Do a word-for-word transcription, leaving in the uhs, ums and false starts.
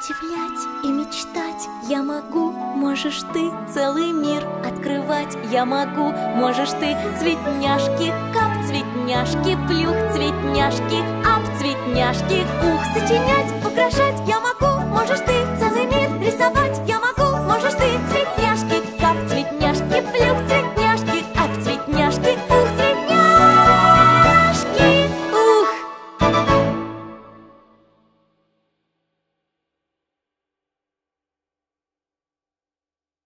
Удивлять и мечтать я могу, можешь ты целый мир открывать. Я могу, можешь ты цветняшки, кап, цветняшки, плюх, цветняшки, ап, цветняшки, ух, сочинять, украшать я могу, можешь ты